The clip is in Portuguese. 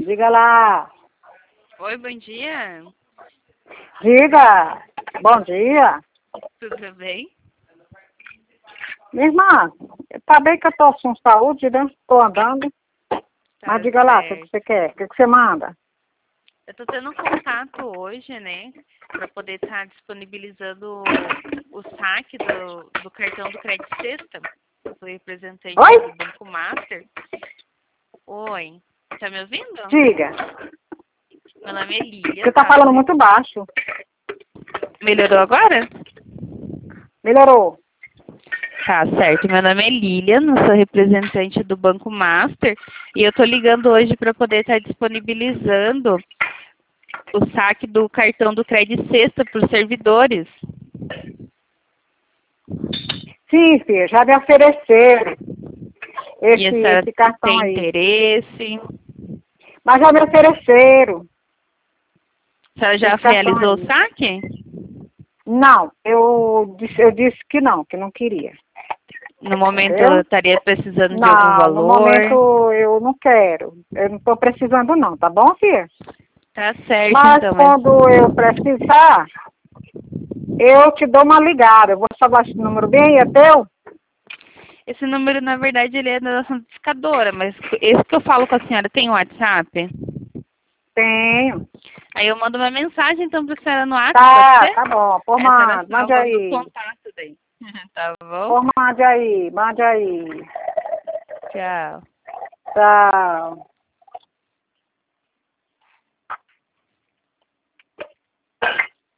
Diga lá. Oi, bom dia. Diga. Bom dia. Tudo bem? Minha irmã, tá bem que eu tô com saúde, né? Tô andando. Tá Mas diga lá, o que certo. você quer? O que você manda? Eu tô tendo contato hoje, né, para poder estar disponibilizando o saque do cartão do Crédito Sexta. Eu sou representante Oi? do Banco Master. Oi, tá me ouvindo? Diga. Meu nome é Lília, Você tá tá? falando muito baixo. Melhorou agora? Melhorou. Tá certo. Meu nome é Lilian, eu sou representante do Banco Master e eu tô ligando hoje para poder estar disponibilizando o saque do cartão do Crédito Sexta para os servidores. Sim, filha, já me ofereceram E a senhora esse cartão tem aí. interesse? Mas já me ofereceram A senhora já esse cartão realizou o aí. saque? Não, eu disse que não queria. No momento eu Entendeu? estaria precisando de algum Não, no valor. momento eu não quero. Eu não estou precisando não, tá bom, filha? Tá certo, Mas então. Mas quando eu precisar, eu te dou uma ligada. Eu vou salvar esse número bem, é teu? esse número, na verdade, ele é da nossa discadora, mas esse que eu falo com a senhora tem WhatsApp? Tenho. Aí eu mando uma mensagem, então, para a senhora no WhatsApp, pode Tá, ser? tá bom. Pô, Aí a senhora mande salva no aí. contato daí. Tá bom? Pô, mande aí, mande aí. Tchau. Tchau.